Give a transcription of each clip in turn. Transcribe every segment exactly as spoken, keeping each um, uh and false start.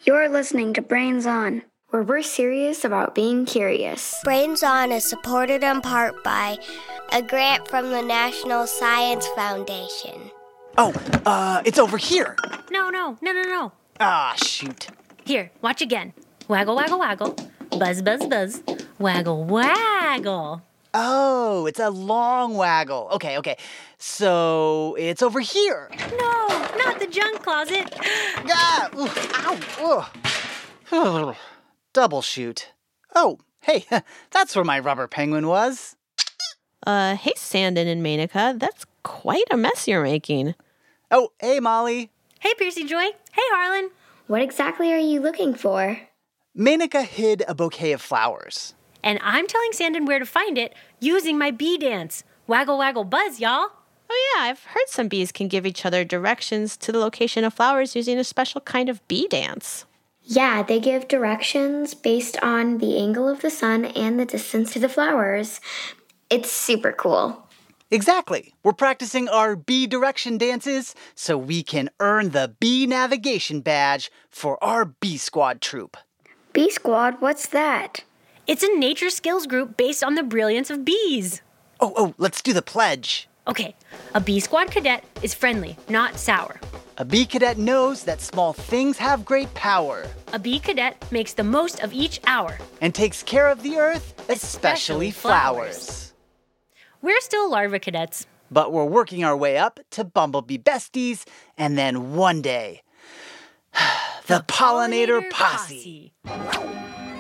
You're listening to Brains On, where we're serious about being curious. Brains On is supported in part by a grant from the National Science Foundation. Oh, uh, it's over here. No, no, no, no, no. Ah, shoot. Here, watch again. Waggle, waggle, waggle. Buzz, buzz, buzz. Waggle, waggle. Oh, it's a long waggle. Okay, okay. So it's over here. No, not the junk closet. Ah, ooh, ow, ooh. Double shoot. Oh, hey, that's where my rubber penguin was. Uh, hey, Sandon and Manika, that's quite a mess you're making. Oh, hey, Molly. Hey, Piercy Joy. Hey, Harlan. What exactly are you looking for? Manika hid a bouquet of flowers. And I'm telling Sandon where to find it using my bee dance. Waggle, waggle, buzz, y'all. Oh yeah, I've heard some bees can give each other directions to the location of flowers using a special kind of bee dance. Yeah, they give directions based on the angle of the sun and the distance to the flowers. It's super cool. Exactly. We're practicing our bee direction dances so we can earn the bee navigation badge for our bee squad troop. Bee squad, what's that? It's a nature skills group based on the brilliance of bees. Oh, oh, let's do the pledge. Okay, a bee squad cadet is friendly, not sour. A bee cadet knows that small things have great power. A bee cadet makes the most of each hour. And takes care of the earth, especially, Especially flowers. flowers. We're still larva cadets. But we're working our way up to bumblebee besties, and then one day, the, the pollinator, pollinator posse. posse.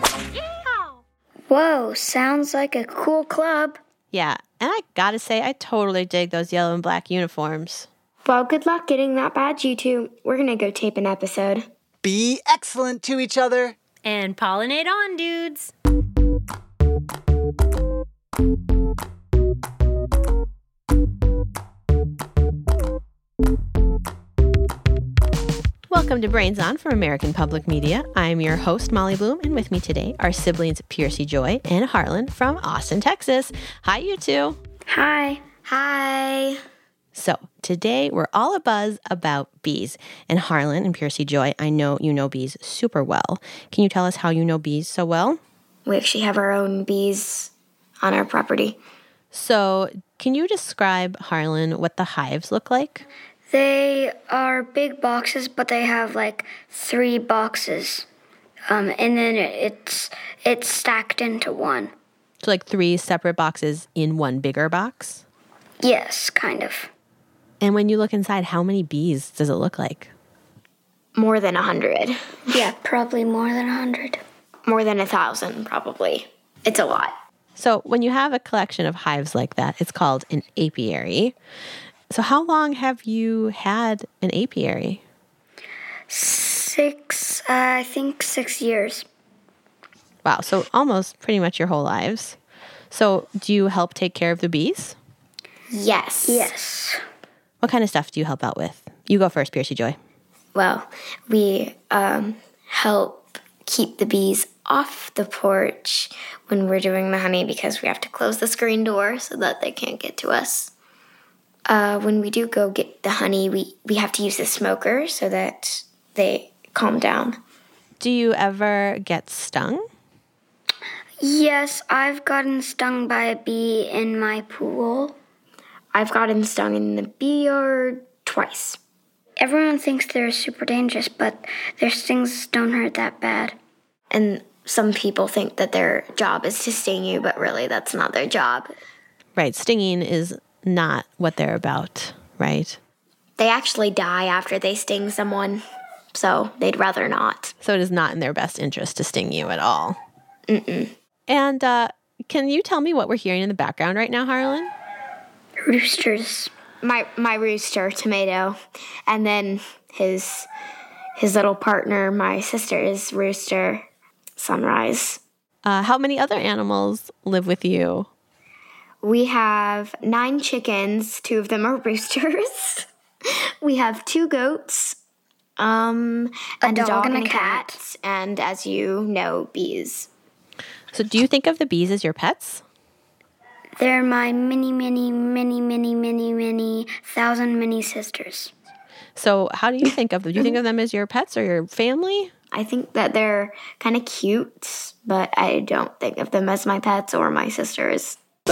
Whoa, sounds like a cool club. Yeah, and I gotta say, I totally dig those yellow and black uniforms. Well, good luck getting that badge, you two. We're gonna go tape an episode. Be excellent to each other. And pollinate on, dudes. Welcome to Brains On from American Public Media. I'm your host, Molly Bloom, and with me today are siblings Piercy Joy and Harlan from Austin, Texas. Hi, you two. Hi. Hi. So today we're all abuzz about bees. And Harlan and Piercy Joy, I know you know bees super well. Can you tell us how you know bees so well? We actually have our own bees on our property. So can you describe, Harlan, what the hives look like? They are big boxes, but they have like three boxes. Um, and then it's it's stacked into one. So like three separate boxes in one bigger box? Yes, kind of. And when you look inside, how many bees does it look like? More than a hundred. Yeah, probably more than a hundred. More than a thousand, probably. It's a lot. So when you have a collection of hives like that, it's called an apiary. So how long have you had an apiary? Six, uh, I think six years. Wow, so almost pretty much your whole lives. So do you help take care of the bees? Yes. Yes. What kind of stuff do you help out with? You go first, Piercy Joy. Well, we um, help keep the bees off the porch when we're doing the honey because we have to close the screen door so that they can't get to us. Uh, when we do go get the honey, we, we have to use the smoker so that they calm down. Do you ever get stung? Yes, I've gotten stung by a bee in my pool. I've gotten stung in the bee yard twice. Everyone thinks they're super dangerous, but their stings don't hurt that bad. And some people think that their job is to sting you, but really that's not their job. Right, stinging is not what they're about, right? They actually die after they sting someone, so they'd rather not. So it is not in their best interest to sting you at all. Mm-mm. And uh, can you tell me what we're hearing in the background right now, Harlan? Roosters. My my rooster, Tomato, and then his his little partner, my sister's rooster, Sunrise. Uh, how many other animals live with you? We have nine chickens. Two of them are roosters. We have two goats, um, and a dog, a dog and, and a cat. cat, and as you know, bees. So do you think of the bees as your pets? They're my mini, mini, mini, mini, mini, mini, thousand mini sisters. So how do you think of them? Do you think of them as your pets or your family? I think that they're kind of cute, but I don't think of them as my pets or my sisters.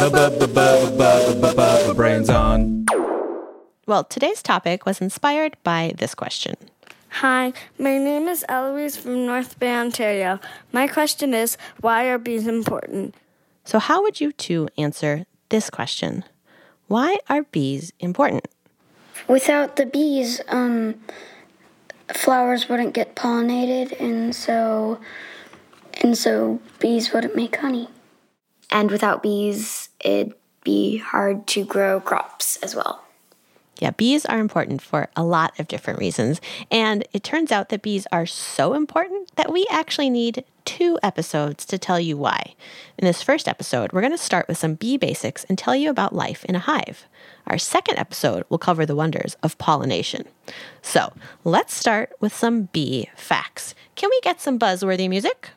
Brains on. Well, today's topic was inspired by this question. Hi, my name is Eloise from North Bay, Ontario. My question is, why are bees important? So how would you two answer this question? Why are bees important? Without the bees, um, flowers wouldn't get pollinated, and so and so bees wouldn't make honey. And without bees, it'd be hard to grow crops as well. Yeah, bees are important for a lot of different reasons. And it turns out that bees are so important that we actually need two episodes to tell you why. In this first episode, we're going to start with some bee basics and tell you about life in a hive. Our second episode will cover the wonders of pollination. So let's start with some bee facts. Can we get some buzzworthy music?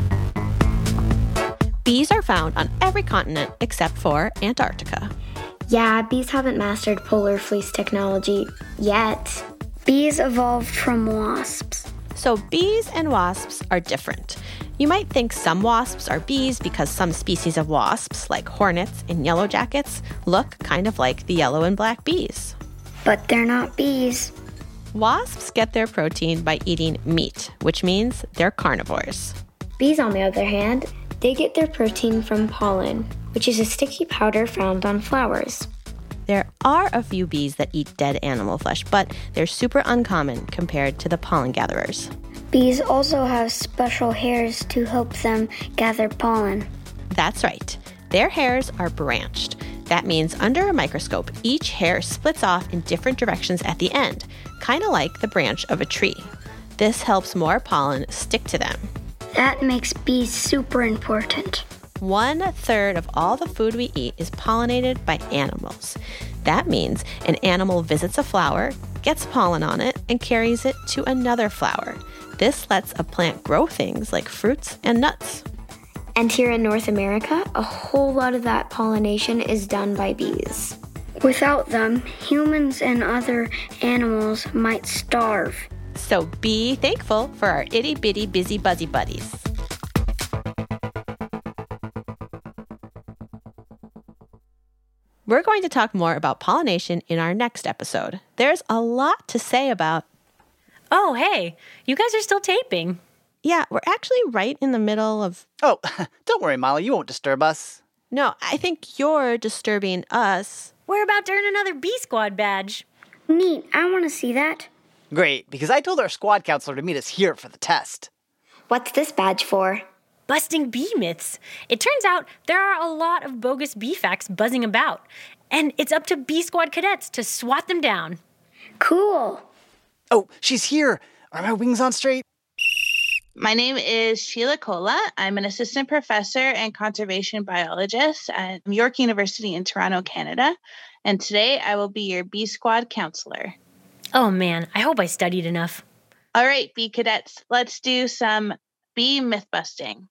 Bees are found on every continent except for Antarctica. Yeah, bees haven't mastered polar fleece technology yet. Bees evolved from wasps. So bees and wasps are different. You might think some wasps are bees because some species of wasps, like hornets and yellow jackets, look kind of like the yellow and black bees. But they're not bees. Wasps get their protein by eating meat, which means they're carnivores. Bees, on the other hand, they get their protein from pollen, which is a sticky powder found on flowers. There are a few bees that eat dead animal flesh, but they're super uncommon compared to the pollen gatherers. Bees also have special hairs to help them gather pollen. That's right. Their hairs are branched. That means under a microscope, each hair splits off in different directions at the end, kind of like the branch of a tree. This helps more pollen stick to them. That makes bees super important. One third of all the food we eat is pollinated by animals. That means an animal visits a flower, gets pollen on it, and carries it to another flower. This lets a plant grow things like fruits and nuts. And here in North America, a whole lot of that pollination is done by bees. Without them, humans and other animals might starve. So be thankful for our itty-bitty busy buzzy buddies. We're going to talk more about pollination in our next episode. There's a lot to say about... Oh, hey, you guys are still taping. Yeah, we're actually right in the middle of... Oh, don't worry, Molly. You won't disturb us. No, I think you're disturbing us. We're about to earn another Bee Squad badge. Neat. I want to see that. Great, because I told our squad counselor to meet us here for the test. What's this badge for? Busting bee myths. It turns out there are a lot of bogus bee facts buzzing about, and it's up to Bee Squad cadets to swat them down. Cool. Oh, she's here. Are my wings on straight? My name is Sheila Kola. I'm an assistant professor and conservation biologist at York University in Toronto, Canada. And today I will be your Bee Squad counselor. Oh man, I hope I studied enough. All right, bee cadets, let's do some bee myth busting.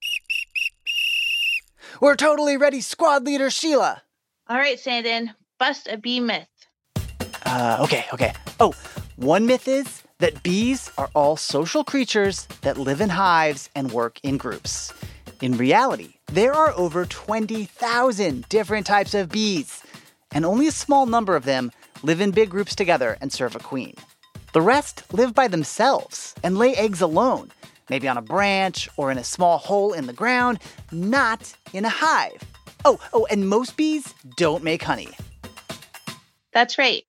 We're totally ready, squad leader Sheila. All right, Sandon, bust a bee myth. Uh, okay, okay. Oh, one myth is that bees are all social creatures that live in hives and work in groups. In reality, there are over twenty thousand different types of bees, and only a small number of them live in big groups together and serve a queen. The rest live by themselves and lay eggs alone, maybe on a branch or in a small hole in the ground, not in a hive. Oh, oh, and most bees don't make honey. That's right.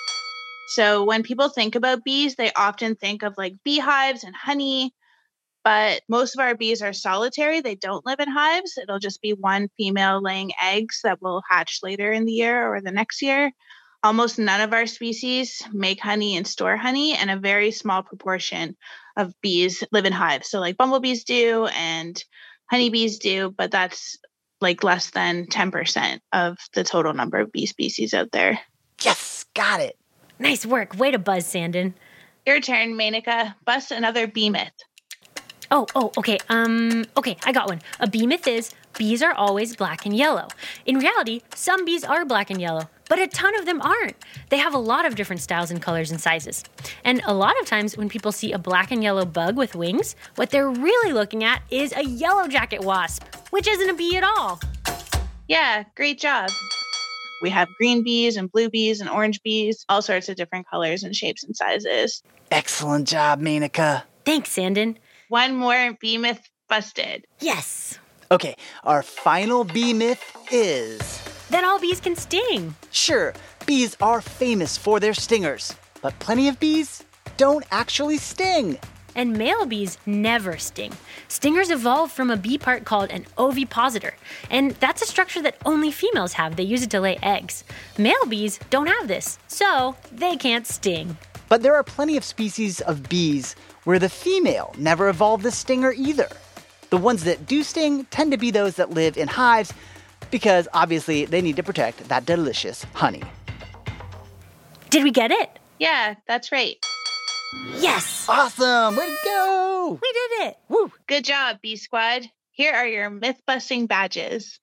So when people think about bees, they often think of like beehives and honey, but most of our bees are solitary. They don't live in hives. It'll just be one female laying eggs that will hatch later in the year or the next year. Almost none of our species make honey and store honey, and a very small proportion of bees live in hives. So like bumblebees do and honeybees do, but that's like less than ten percent of the total number of bee species out there. Yes, got it. Nice work. Way to buzz, Sandon. Your turn, Mainika. Bust another bee myth. Oh, oh, okay. Um, okay, I got one. A bee myth is bees are always black and yellow. In reality, some bees are black and yellow, but a ton of them aren't. They have a lot of different styles and colors and sizes. And a lot of times when people see a black and yellow bug with wings, what they're really looking at is a yellow jacket wasp, which isn't a bee at all. Yeah, great job. We have green bees and blue bees and orange bees, all sorts of different colors and shapes and sizes. Excellent job, Menaka. Thanks, Sandon. One more bee myth busted. Yes. Okay, our final bee myth is... that all bees can sting. Sure, bees are famous for their stingers, but plenty of bees don't actually sting. And male bees never sting. Stingers evolved from a bee part called an ovipositor, and that's a structure that only females have. They use it to lay eggs. Male bees don't have this, so they can't sting. But there are plenty of species of bees where the female never evolved the stinger either. The ones that do sting tend to be those that live in hives because obviously they need to protect that delicious honey. Did we get it? Yeah, that's right. Yes! Awesome! Way to go! We did it! Woo! Good job, Bee Squad. Here are your myth-busting badges.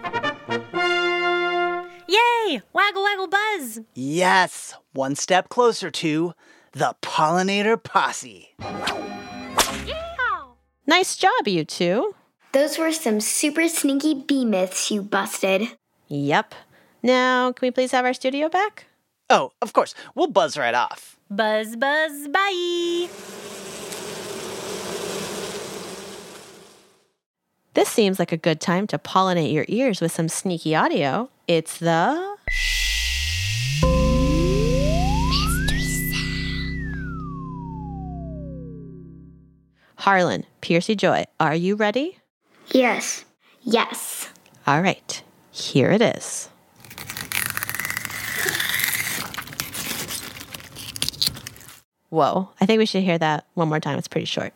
Yay! Waggle, waggle, buzz! Yes! One step closer to the Pollinator Posse. Yeah! Nice job, you two. Those were some super sneaky bee myths you busted. Yep. Now, can we please have our studio back? Oh, of course. We'll buzz right off. Buzz, buzz, bye! This seems like a good time to pollinate your ears with some sneaky audio. It's the... Mystery sound. Harlan, Piercy Joy, are you ready? Yes. Yes. All right, here it is. Whoa, I think we should hear that one more time. It's pretty short.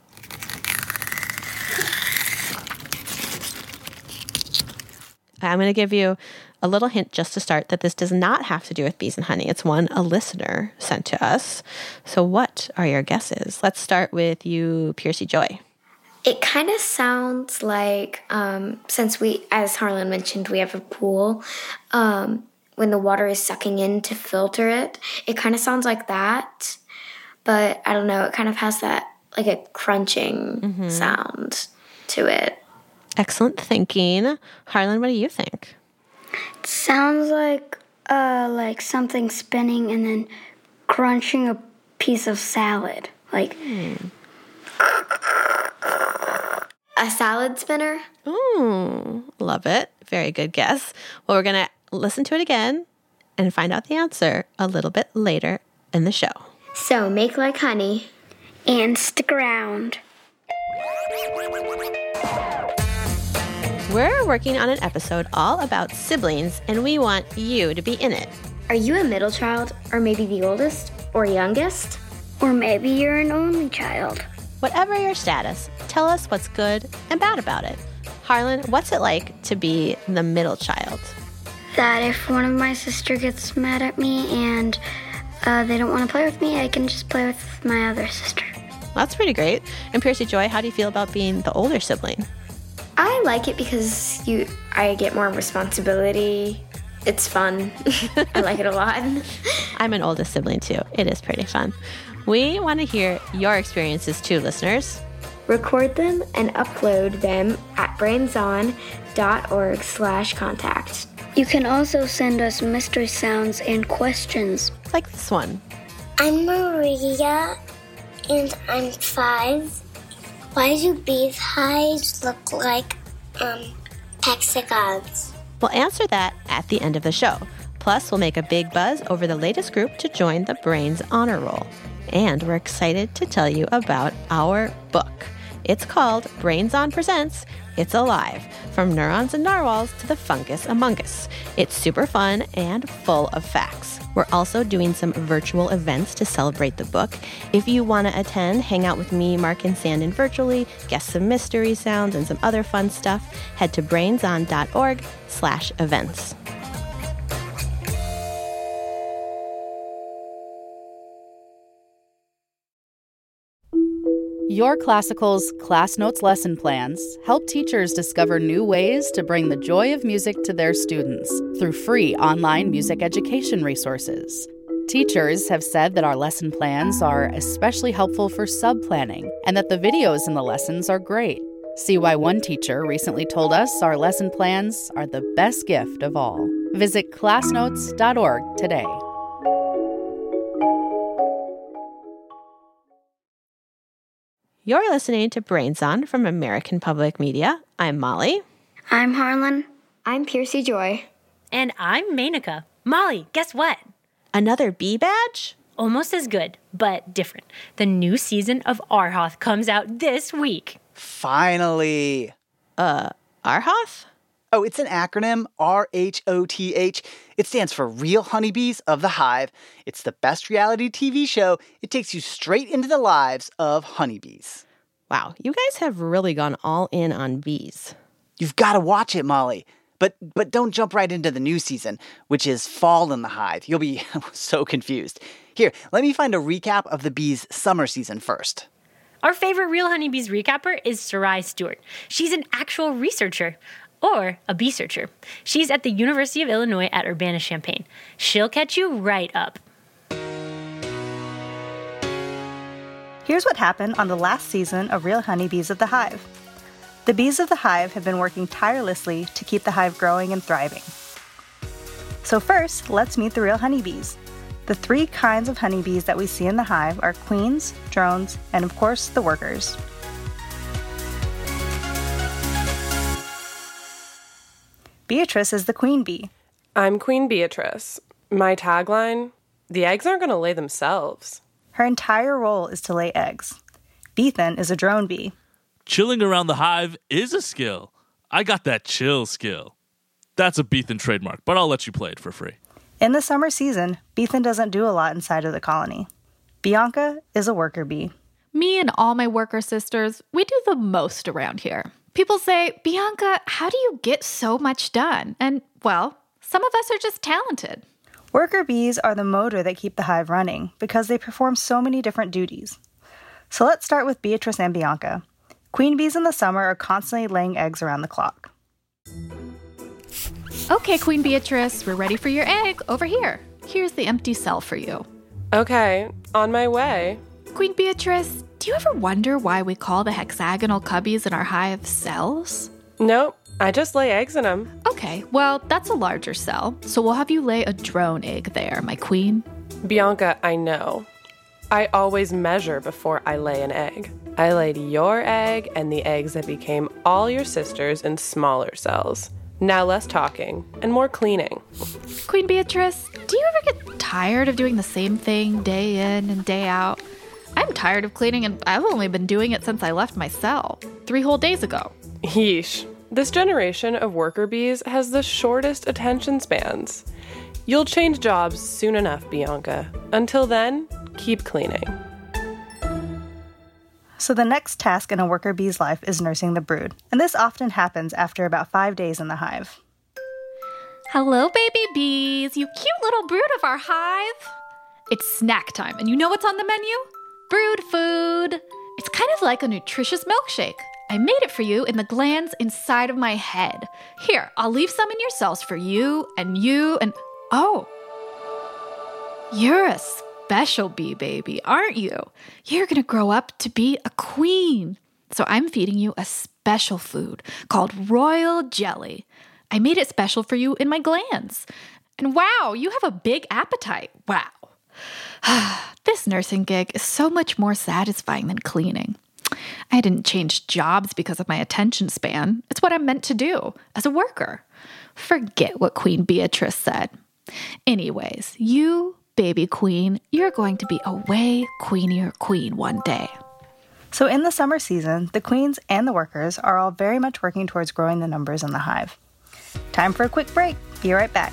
I'm going to give you a little hint just to start that this does not have to do with bees and honey. It's one a listener sent to us. So what are your guesses? Let's start with you, Piercy Joy. It kind of sounds like, um, since we, as Harlan mentioned, we have a pool, um, when the water is sucking in to filter it, it kind of sounds like that. But I don't know, it kind of has that, like a crunching mm-hmm. sound to it. Excellent thinking. Harlan, what do you think? It sounds like uh, like something spinning and then crunching a piece of salad. Like hmm. a salad spinner. Ooh, love it. Very good guess. Well, we're going to listen to it again and find out the answer a little bit later in the show. So make like honey and stick around. We're working on an episode all about siblings, and we want you to be in it. Are you a middle child, or maybe the oldest, or youngest? Or maybe you're an only child. Whatever your status, tell us what's good and bad about it. Harlan, what's it like to be the middle child? That if one of my sister gets mad at me and uh, they don't want to play with me, I can just play with my other sister. That's pretty great. And Piercy Joy, how do you feel about being the older sibling? I like it because you, I get more responsibility. It's fun. I like it a lot. I'm an oldest sibling too. It is pretty fun. We want to hear your experiences too, listeners. Record them and upload them at brainson.org slash contact. You can also send us mystery sounds and questions. Like this one. I'm Maria, and I'm five. Why do bees' hives look like um, hexagons? We'll answer that at the end of the show. Plus, we'll make a big buzz over the latest group to join the Brains Honor Roll. And we're excited to tell you about our book. It's called Brains On Presents It's Alive, From Neurons and Narwhals to the Fungus Among Us. It's super fun and full of facts. We're also doing some virtual events to celebrate the book. If you want to attend, hang out with me, Mark, and Sandon virtually, guess some mystery sounds and some other fun stuff, head to brainson.org slash events. Your Classical's Class Notes lesson plans help teachers discover new ways to bring the joy of music to their students through free online music education resources. Teachers have said that our lesson plans are especially helpful for sub-planning and that the videos in the lessons are great. See why one teacher recently told us our lesson plans are the best gift of all. Visit class notes dot org today. You're listening to Brains On from American Public Media. I'm Molly. I'm Harlan. I'm Piercy Joy. And I'm Mainika. Molly, guess what? Another bee badge? Almost as good, but different. The new season of Arhoth comes out this week. Finally. Uh, Arhoth? Oh, it's an acronym, R H O T H. It stands for Real Honeybees of the Hive. It's the best reality T V show. It takes you straight into the lives of honeybees. Wow, you guys have really gone all in on bees. You've got to watch it, Molly. But but don't jump right into the new season, which is Fall in the Hive. You'll be so confused. Here, let me find a recap of the bees' summer season first. Our favorite Real Honeybees recapper is Sarai Stewart. She's an actual researcher. Or a bee searcher. She's at the University of Illinois at Urbana-Champaign. She'll catch you right up. Here's what happened on the last season of Real Honeybees of the Hive. The bees of the hive have been working tirelessly to keep the hive growing and thriving. So first, let's meet the real honeybees. The three kinds of honeybees that we see in the hive are queens, drones, and of course, the workers. Beatrice is the queen bee. I'm Queen Beatrice. My tagline, the eggs aren't going to lay themselves. Her entire role is to lay eggs. Bethan is a drone bee. Chilling around the hive is a skill. I got that chill skill. That's a Bethan trademark, but I'll let you play it for free. In the summer season, Bethan doesn't do a lot inside of the colony. Bianca is a worker bee. Me and all my worker sisters, we do the most around here. People say, Bianca, how do you get so much done? And, well, some of us are just talented. Worker bees are the motor that keep the hive running because they perform so many different duties. So let's start with Beatrice and Bianca. Queen bees in the summer are constantly laying eggs around the clock. Okay, Queen Beatrice, we're ready for your egg. Over here. Here's the empty cell for you. Okay, on my way. Queen Beatrice, do you ever wonder why we call the hexagonal cubbies in our hive cells? Nope, I just lay eggs in them. Okay, well, that's a larger cell, so we'll have you lay a drone egg there, my queen. Bianca, I know. I always measure before I lay an egg. I laid your egg and the eggs that became all your sisters in smaller cells. Now less talking and more cleaning. Queen Beatrice, do you ever get tired of doing the same thing day in and day out? I'm tired of cleaning and I've only been doing it since I left my cell, three whole days ago. Yeesh. This generation of worker bees has the shortest attention spans. You'll change jobs soon enough, Bianca. Until then, keep cleaning. So the next task in a worker bee's life is nursing the brood, and this often happens after about five days in the hive. Hello, baby bees, you cute little brood of our hive. It's snack time, and you know what's on the menu? Brood food. It's kind of like a nutritious milkshake. I made it for you in the glands inside of my head. Here, I'll leave some in your cells for you and you and... Oh, you're a special bee baby, aren't you? You're gonna grow up to be a queen. So I'm feeding you a special food called royal jelly. I made it special for you in my glands. And wow, you have a big appetite. Wow. This nursing gig is so much more satisfying than cleaning. I didn't change jobs because of my attention span. It's what I'm meant to do as a worker. Forget what Queen Beatrice said. Anyways, you, baby queen, you're going to be a way queenier queen one day. So in the summer season, the queens and the workers are all very much working towards growing the numbers in the hive. Time for a quick break. Be right back.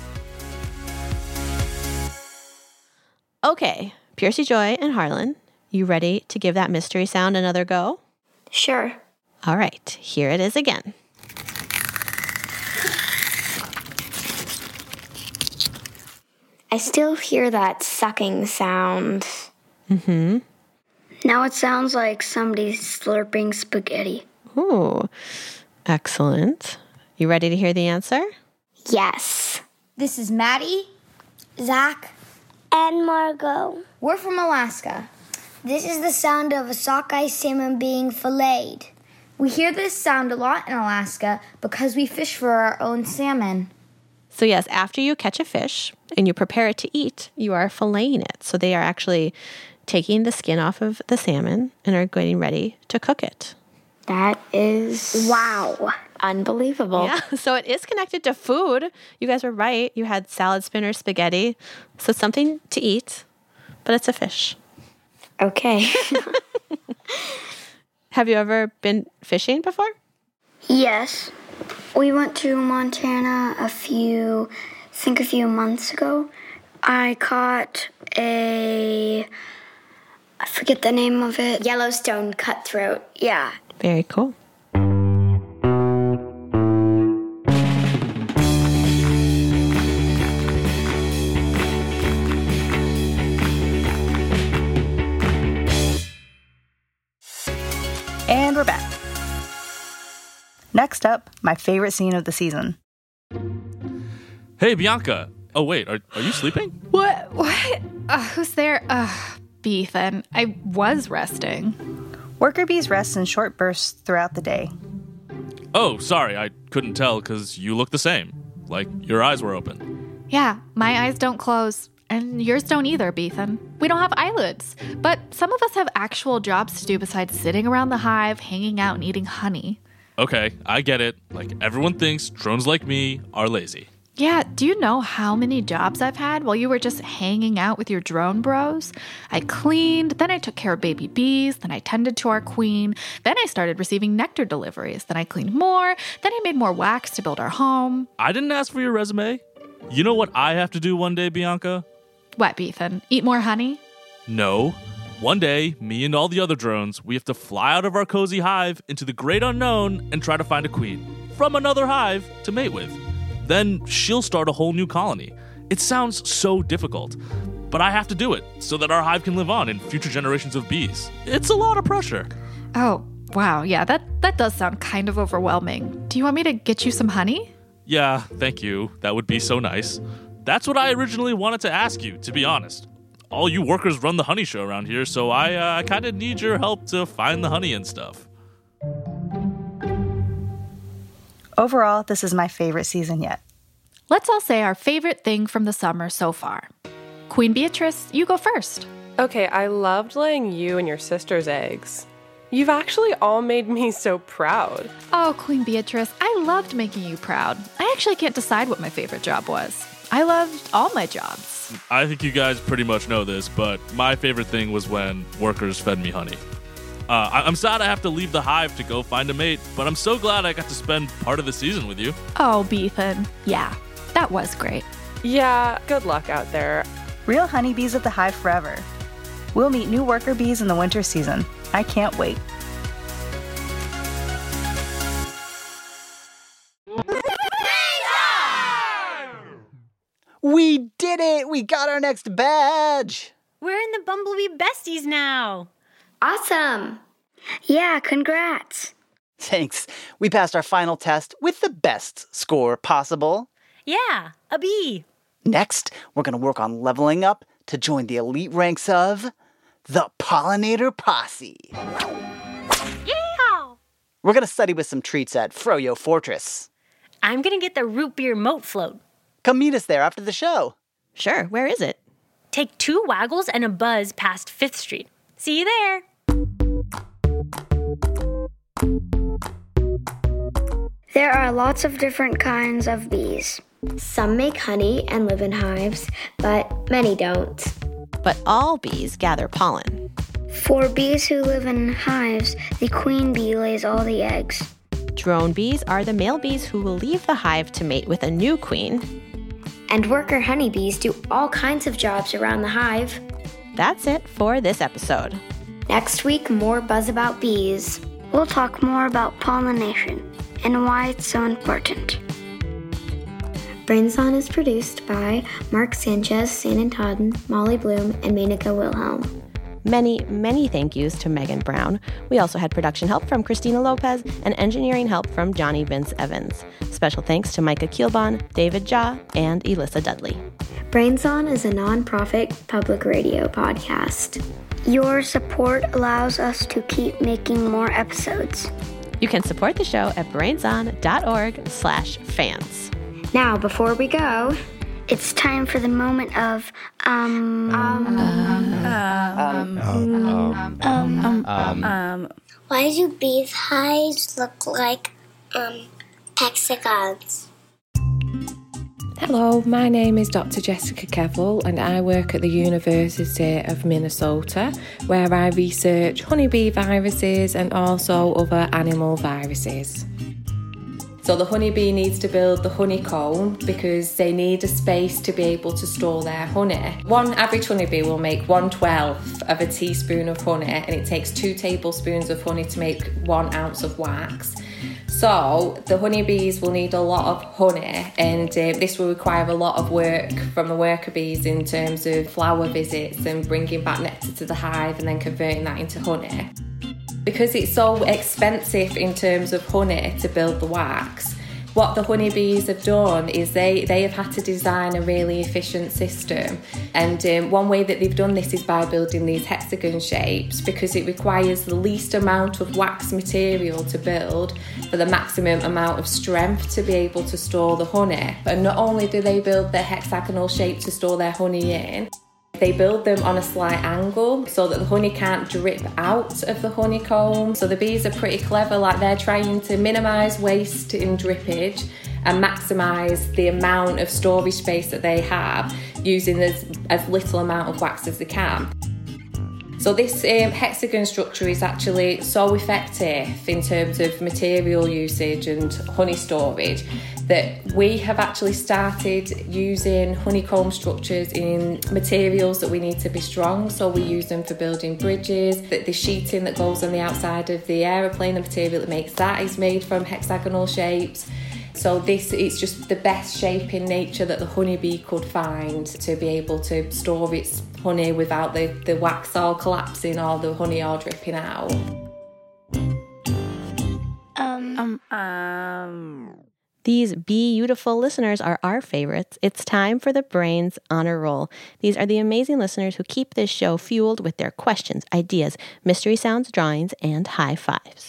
Okay, Piercy Joy and Harlan, you ready to give that mystery sound another go? Sure. All right, here it is again. I still hear that sucking sound. Mm-hmm. Now it sounds like somebody's slurping spaghetti. Ooh, excellent. You ready to hear the answer? Yes. This is Maddie, Zach, and Margot. We're from Alaska. This is the sound of a sockeye salmon being filleted. We hear this sound a lot in Alaska because we fish for our own salmon. So yes, after you catch a fish and you prepare it to eat, you are filleting it. So they are actually taking the skin off of the salmon and are getting ready to cook it. That is... Wow. Unbelievable. Yeah, so it is connected to food. You guys were right. You had salad spinner spaghetti. So it's something to eat, but it's a fish. Okay. Have you ever been fishing before? Yes. We went to Montana a few, I think a few months ago. I caught a, I forget the name of it. Yellowstone cutthroat. Yeah. Very cool. And we're back. Next up, my favorite scene of the season. Hey, Bianca. Oh, wait, are, are you sleeping? What? What? Uh, who's there? Uh, Ethan. I was resting. Worker bees rest in short bursts throughout the day. Oh, sorry, I couldn't tell because you look the same. Like your eyes were open. Yeah, my eyes don't close. And yours don't either, Bethan. We don't have eyelids. But some of us have actual jobs to do besides sitting around the hive, hanging out, and eating honey. Okay, I get it. Like, everyone thinks drones like me are lazy. Yeah, do you know how many jobs I've had while you were just hanging out with your drone bros? I cleaned, then I took care of baby bees, then I tended to our queen, then I started receiving nectar deliveries, then I cleaned more, then I made more wax to build our home. I didn't ask for your resume. You know what I have to do one day, Bianca? What, Bethan? Eat more honey? No. One day, me and all the other drones, we have to fly out of our cozy hive into the great unknown and try to find a queen from another hive to mate with. Then she'll start a whole new colony. It sounds so difficult, but I have to do it so that our hive can live on in future generations of bees. It's a lot of pressure. Oh, wow. Yeah, that, that does sound kind of overwhelming. Do you want me to get you some honey? Yeah, thank you. That would be so nice. That's what I originally wanted to ask you, to be honest. All you workers run the honey show around here, so I uh, kind of need your help to find the honey and stuff. Overall, this is my favorite season yet. Let's all say our favorite thing from the summer so far. Queen Beatrice, you go first. Okay, I loved laying you and your sister's eggs. You've actually all made me so proud. Oh, Queen Beatrice, I loved making you proud. I actually can't decide what my favorite job was. I loved all my jobs. I think you guys pretty much know this, but my favorite thing was when workers fed me honey. Uh, I- I'm sad I have to leave the hive to go find a mate, but I'm so glad I got to spend part of the season with you. Oh, Bethan. Yeah, that was great. Yeah, good luck out there. Real honeybees at the hive forever. We'll meet new worker bees in the winter season. I can't wait. We did it! We got our next badge! We're in the Bumblebee Besties now. Awesome. Yeah, congrats. Thanks. We passed our final test with the best score possible. Yeah, a bee. Next, we're going to work on leveling up to join the elite ranks of the Pollinator Posse. Yeah! We're going to study with some treats at Froyo Fortress. I'm going to get the root beer moat float. Come meet us there after the show. Sure, where is it? Take two waggles and a buzz past Fifth Street. See you there. There are lots of different kinds of bees. Some make honey and live in hives, but many don't. But all bees gather pollen. For bees who live in hives, the queen bee lays all the eggs. Drone bees are the male bees who will leave the hive to mate with a new queen. And worker honeybees do all kinds of jobs around the hive. That's it for this episode. Next week, more buzz about bees. We'll talk more about pollination and why it's so important. Brains On is produced by Mark Sanchez, Shannon Todden, Molly Bloom, and Menaka Wilhelm. Many, many thank yous to Megan Brown. We also had production help from Christina Lopez and engineering help from Johnny Vince Evans. Special thanks to Micah Kielbon, David Jha, and Elissa Dudley. Brains On is a nonprofit public radio podcast. Your support allows us to keep making more episodes. You can support the show at brainson.org slash fans. Now, before we go, it's time for the moment of, um... Um... Um... Um... Um... Um... Um... Why do bees' hives look like, um, hexagons? Hello, my name is Doctor Jessica Kevill and I work at the University of Minnesota, where I research honeybee viruses and also other animal viruses. So the honeybee needs to build the honeycomb because they need a space to be able to store their honey. One average honeybee will make one twelfth of a teaspoon of honey, and it takes two tablespoons of honey to make one ounce of wax. So the honeybees will need a lot of honey, and uh, this will require a lot of work from the worker bees in terms of flower visits and bringing back nectar to the hive and then converting that into honey. Because it's so expensive in terms of honey to build the wax, what the honeybees have done is they, they have had to design a really efficient system. And um, one way that they've done this is by building these hexagon shapes, because it requires the least amount of wax material to build for the maximum amount of strength to be able to store the honey. But not only do they build their hexagonal shape to store their honey in, they build them on a slight angle so that the honey can't drip out of the honeycomb. So the bees are pretty clever, like they're trying to minimise waste in drippage and maximise the amount of storage space that they have using as, as little amount of wax as they can. So this um, hexagon structure is actually so effective in terms of material usage and honey storage that we have actually started using honeycomb structures in materials that we need to be strong. So we use them for building bridges. The, the sheeting that goes on the outside of the aeroplane, the material that makes that is made from hexagonal shapes. So this is just the best shape in nature that the honeybee could find to be able to store its honey without the, the wax all collapsing or the honey all dripping out. Um, um, um. These beautiful listeners are our favorites. It's time for the Brains Honor Roll. These are the amazing listeners who keep this show fueled with their questions, ideas, mystery sounds, drawings, and high fives.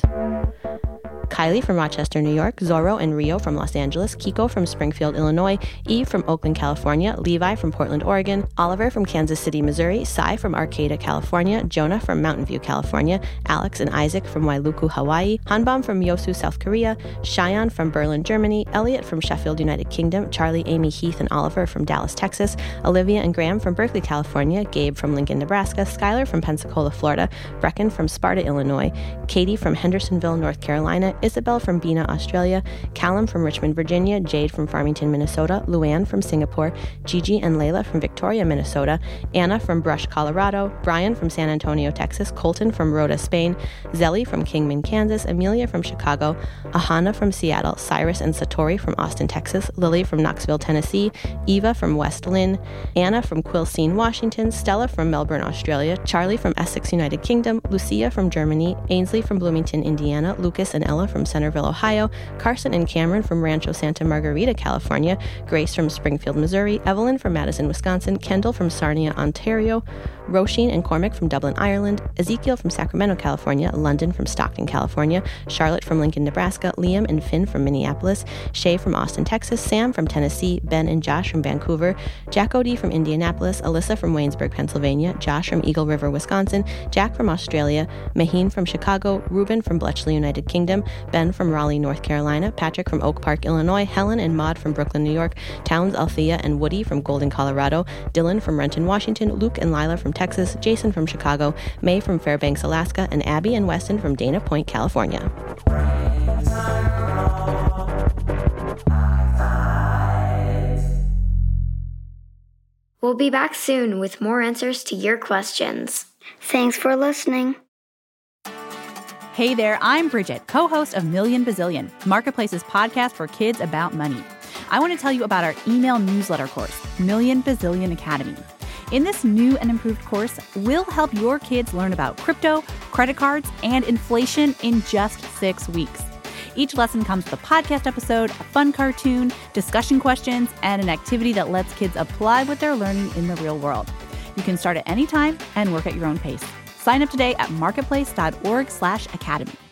Kylie from Rochester, New York, Zorro and Rio from Los Angeles, Kiko from Springfield, Illinois, Eve from Oakland, California, Levi from Portland, Oregon, Oliver from Kansas City, Missouri, Sai from Arcata, California, Jonah from Mountain View, California, Alex and Isaac from Wailuku, Hawaii, Hanbam from Yosu, South Korea, Cheyenne from Berlin, Germany, Elliot from Sheffield, United Kingdom, Charlie, Amy, Heath, and Oliver from Dallas, Texas, Olivia and Graham from Berkeley, California, Gabe from Lincoln, Nebraska, Skylar from Pensacola, Florida, Brecken from Sparta, Illinois, Katie from Hendersonville, North Carolina, Isabel from Bina, Australia, Callum from Richmond, Virginia, Jade from Farmington, Minnesota, Luann from Singapore, Gigi and Layla from Victoria, Minnesota, Anna from Brush, Colorado, Brian from San Antonio, Texas, Colton from Rhoda, Spain, Zelly from Kingman, Kansas, Amelia from Chicago, Ahana from Seattle, Cyrus and Satori from Austin, Texas, Lily from Knoxville, Tennessee, Eva from West Lynn, Anna from Quilcene, Washington, Stella from Melbourne, Australia, Charlie from Essex, United Kingdom, Lucia from Germany, Ainsley from Bloomington, Indiana, Lucas and Ella from Centerville, Ohio, Carson and Cameron from Rancho Santa Margarita, California, Grace from Springfield, Missouri, Evelyn from Madison, Wisconsin, Kendall from Sarnia, Ontario, Roisin and Cormac from Dublin, Ireland, Ezekiel from Sacramento, California, London from Stockton, California, Charlotte from Lincoln, Nebraska, Liam and Finn from Minneapolis, Shay from Austin, Texas, Sam from Tennessee, Ben and Josh from Vancouver, Jack O'D from Indianapolis, Alyssa from Waynesburg, Pennsylvania, Josh from Eagle River, Wisconsin, Jack from Australia, Maheen from Chicago, Ruben from Bletchley, United Kingdom, Ben from Raleigh, North Carolina, Patrick from Oak Park, Illinois, Helen and Maud from Brooklyn, New York, Towns, Althea and Woody from Golden, Colorado, Dylan from Renton, Washington, Luke and Lila from Texas, Jason from Chicago, May from Fairbanks, Alaska, and Abby and Weston from Dana Point, California. We'll be back soon with more answers to your questions. Thanks for listening. Hey there, I'm Bridget, co-host of Million Bazillion, Marketplace's podcast for kids about money. I want to tell you about our email newsletter course, Million Bazillion Academy. In this new and improved course, we'll help your kids learn about crypto, credit cards, and inflation in just six weeks. Each lesson comes with a podcast episode, a fun cartoon, discussion questions, and an activity that lets kids apply what they're learning in the real world. You can start at any time and work at your own pace. Sign up today at marketplace.org slash academy.